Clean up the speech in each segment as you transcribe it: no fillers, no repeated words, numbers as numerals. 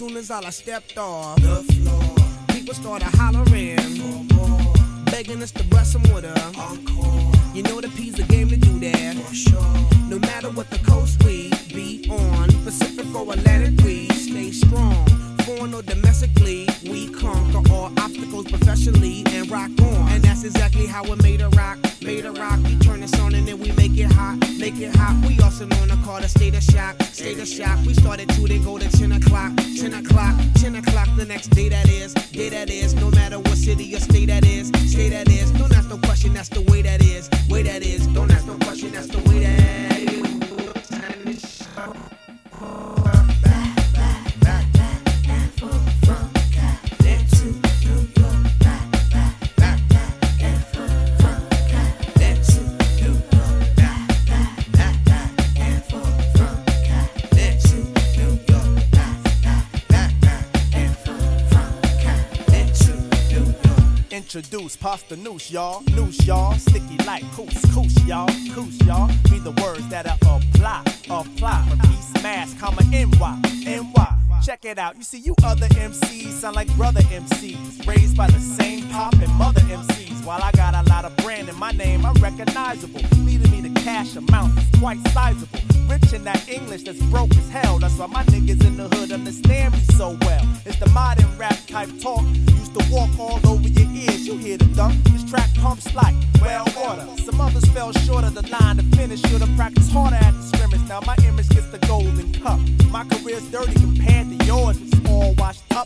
soon as I stepped off the floor, people started hollering for more, begging us to bless them with a encore. You know the P's a game to do that for sure. No matter what the coast we be on, Pacific or Atlantic, we stay strong. Foreign or domestically, we conquer all obstacles professionally and rock on. And that's exactly how it made a rock. Made a rock, we turn this on and then we make it hot. Make it hot, we also known to call the state of shock. State of shock, we started 2, then go to 10 o'clock. 10 o'clock, 10 o'clock the next day that is. Day that is, no matter what city or state that is. State that is, don't ask no question, that's the way that is. Way that is, don't ask no question, that's the way that is. Introduce pasta noose, y'all. Noose, y'all. Sticky like coos, y'all. Coos, y'all. Be the words that I apply. For peace, mass, comma, NY. Check it out. You see, you other MCs sound like brother MCs, raised by the same pop and mother MCs. While I got a lot of brand in my name, I'm recognizable. Leading me to cash amount that's quite sizable. Rich in that English that's broke as hell. That's why my niggas in the hood understand me so well. It's the modern rap type talk. Used to walk all over your ears. You hear the thump. This track pumps like well water. Some others fell short of the line to finish. Should've practiced harder at the scrimmage. Now my image gets the golden cup. My career's dirty compared to yours. It's all washed up.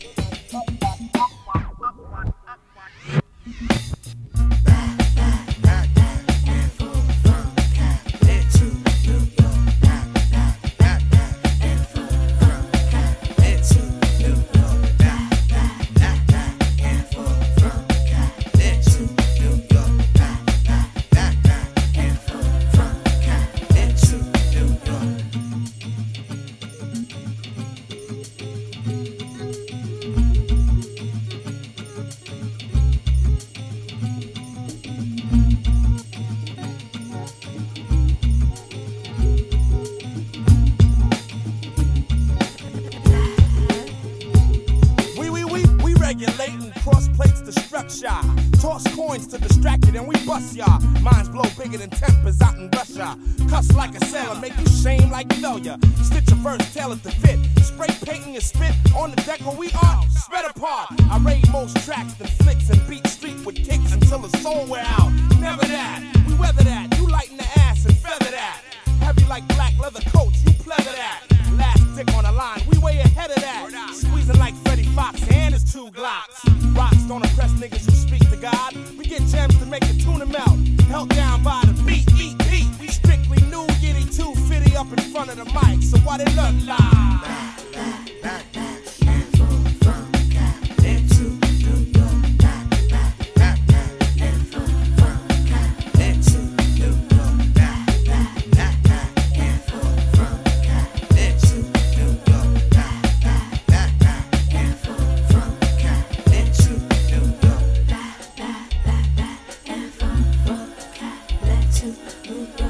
Regulating cross plates to structure. Toss coins to distract it and we bust y'all. Minds blow bigger than tempers out in Russia. Cuss like a sailor, make you shame like failure. Stitch a verse, tailor to fit. Spray painting and spit on the deck where we are spread apart. I raid most tracks than flicks and beat street with kicks until the soul wear out. Never that, we weather that. You lighten the ass and feather that. Heavy like black leather coats, you pleather that. Last dick on the line, we way ahead of that. Squeezing like Freddie Fox and his 2 Glocks. Rocks don't impress niggas who speak to God. We get gems to make the tuna melt. Held down by the beat. We strictly new Yitty 250 up in front of the mic. So what it look like? Ooh.